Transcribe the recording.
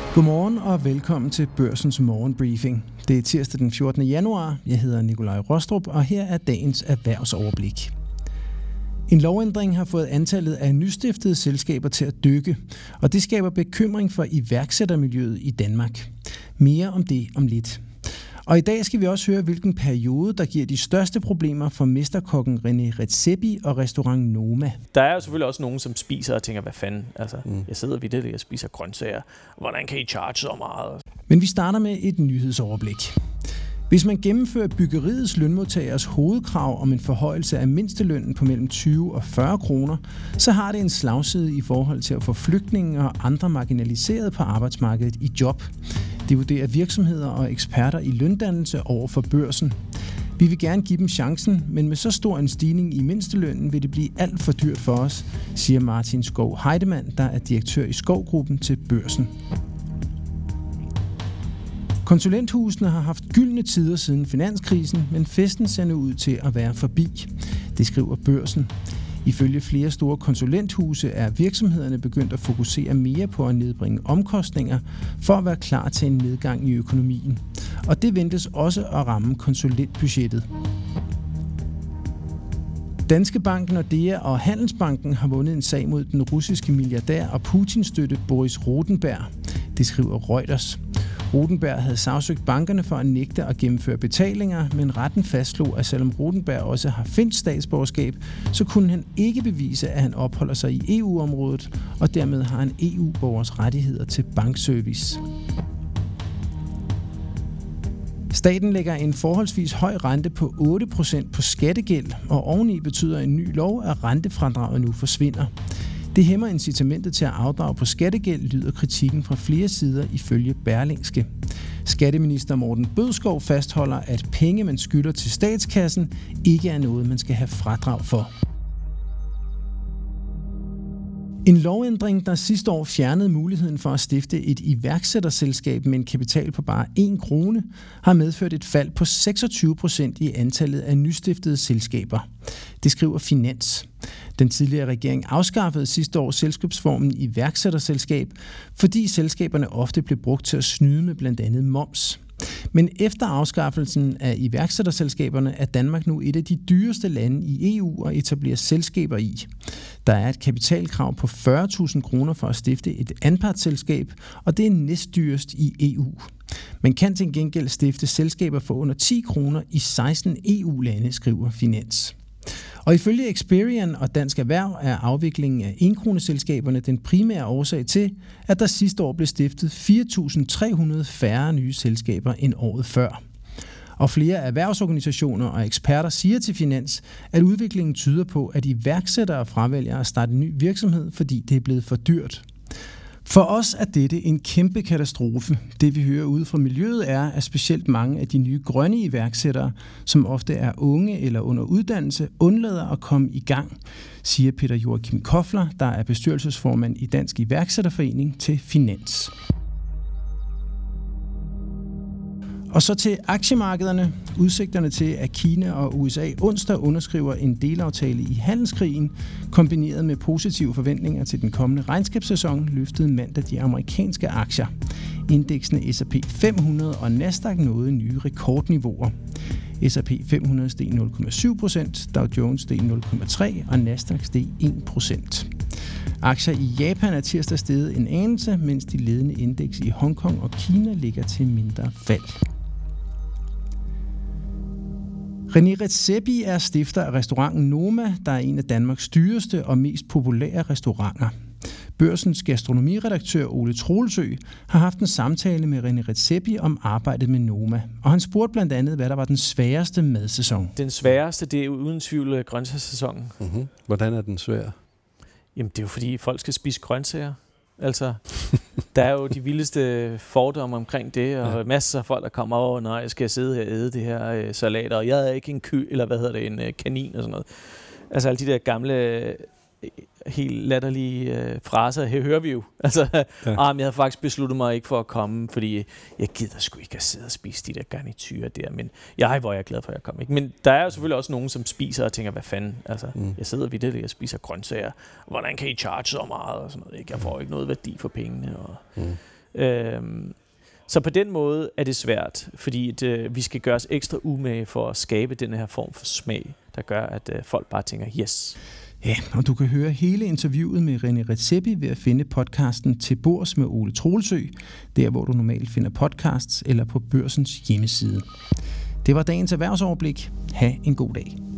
Godmorgen og velkommen til Børsens morgenbriefing. Det er tirsdag den 14. januar. Jeg hedder Nikolaj Rostrup, og her er dagens erhvervsoverblik. En lovændring har fået antallet af nystiftede selskaber til at dykke, og det skaber bekymring for iværksættermiljøet i Danmark. Mere om det om lidt. Og i dag skal vi også høre, hvilken periode, der giver de største problemer for mesterkokken René Redzepi og restaurant Noma. Der er jo selvfølgelig også nogen, som spiser og tænker, hvad fanden, jeg sidder ved det, jeg spiser grøntsager. Hvordan kan I charge så meget? Men vi starter med et nyhedsoverblik. Hvis man gennemfører byggeriets lønmodtagers hovedkrav om en forhøjelse af mindstelønnen på mellem 20 og 40 kroner, så har det en slagside i forhold til at få flygtninge og andre marginaliserede på arbejdsmarkedet i job. Det vurderer virksomheder og eksperter i løndannelse over for Børsen. Vi vil gerne give dem chancen, men med så stor en stigning i mindstelønnen vil det blive alt for dyrt for os, siger Martin Skov Heidemann, der er direktør i Skovgruppen til Børsen. Konsulenthusene har haft gyldne tider siden finanskrisen, men festen ser nu ud til at være forbi. Det skriver Børsen. Ifølge flere store konsulenthuse er virksomhederne begyndt at fokusere mere på at nedbringe omkostninger for at være klar til en nedgang i økonomien. Og det ventes også at ramme konsulentbudgettet. Danske Bank, Nordea og Handelsbanken har vundet en sag mod den russiske milliardær og Putin-støtte Boris Rodenberg. Det skriver Reuters. Rodenberg havde sagsøgt bankerne for at nægte at gennemføre betalinger, men retten fastslog, at selvom Rodenberg også har finsk statsborgerskab, så kunne han ikke bevise, at han opholder sig i EU-området, og dermed har han EU-borgers rettigheder til bankservice. Staten lægger en forholdsvis høj rente på 8% på skattegæld, og oveni betyder en ny lov, at rentefradraget nu forsvinder. Det hæmmer incitamentet til at afdrage på skattegæld, lyder kritikken fra flere sider ifølge Berlingske. Skatteminister Morten Bødskov fastholder, at penge, man skylder til statskassen, ikke er noget, man skal have fradrag for. En lovændring, der sidste år fjernede muligheden for at stifte et iværksætterselskab med en kapital på bare 1 krone, har medført et fald på 26% i antallet af nystiftede selskaber. Det skriver Finans. Den tidligere regering afskaffede sidste år selskabsformen iværksætterselskab, fordi selskaberne ofte blev brugt til at snyde med blandt andet moms. Men efter afskaffelsen af iværksætterselskaberne er Danmark nu et af de dyreste lande i EU at etablere selskaber i. Der er et kapitalkrav på 40.000 kroner for at stifte et anpartsselskab, og det er næstdyrest i EU. Man kan til gengæld stifte selskaber for under 10 kroner i 16 EU-lande, skriver Finans. Og ifølge Experian og Dansk Erhverv er afviklingen af 1-kroneselskaberne den primære årsag til, at der sidste år blev stiftet 4.300 færre nye selskaber end året før. Og flere erhvervsorganisationer og eksperter siger til Finans, at udviklingen tyder på, at iværksættere fravælger at starte en ny virksomhed, fordi det er blevet for dyrt. For os er dette en kæmpe katastrofe. Det vi hører ude fra miljøet er, at specielt mange af de nye grønne iværksættere, som ofte er unge eller under uddannelse, undlader at komme i gang, siger Peter Joachim Kofler, der er bestyrelsesformand i Dansk Iværksætterforening til Finans. Og så til aktiemarkederne. Udsigterne til, at Kina og USA onsdag underskriver en delaftale i handelskrigen, kombineret med positive forventninger til den kommende regnskabssæson, løftede mandag de amerikanske aktier. Indeksene S&P 500 og Nasdaq nåede nye rekordniveauer. S&P 500 steg 0,7%, Dow Jones steg 0,3% og Nasdaq steg 1%. Aktier i Japan er tirsdag steget en anelse, mens de ledende indeks i Hongkong og Kina ligger til mindre fald. René Redzepi er stifter af restauranten Noma, der er en af Danmarks dyreste og mest populære restauranter. Børsens gastronomiredaktør Ole Troelsø har haft en samtale med René Redzepi om arbejdet med Noma. Og han spurgte blandt andet, hvad der var den sværeste madsæson. Den sværeste, det er uden tvivl grøntsagssæsonen. Mm-hmm. Hvordan er den svær? Jamen, det er jo fordi, folk skal spise grøntsager. Altså, der er jo de vildeste fordomme omkring det, og masser af folk, der kommer over, nej, jeg skal sidde her og æde det her salater, og jeg er ikke en en kanin og sådan noget. Altså, alle de der gamle, helt latterlige fraser, her hører vi jo. Altså, jeg havde faktisk besluttet mig ikke for at komme, fordi jeg gider sgu ikke at sidde og spise de der garniturer der, men hvor er jeg glad for, at jeg kom. Ikke? Men der er jo selvfølgelig også nogen, som spiser og tænker, hvad fanden, jeg sidder ved det, jeg spiser grøntsager, hvordan kan I charge så meget og sådan noget, ikke? Jeg får ikke noget værdi for pengene. Så på den måde er det svært, fordi vi skal gøre os ekstra umage for at skabe den her form for smag, der gør, at folk bare tænker, yes. Ja, og du kan høre hele interviewet med René Redzepi ved at finde podcasten Til Bords med Ole Troelsø, der hvor du normalt finder podcasts, eller på Børsens hjemmeside. Det var dagens erhvervsoverblik. Ha' en god dag.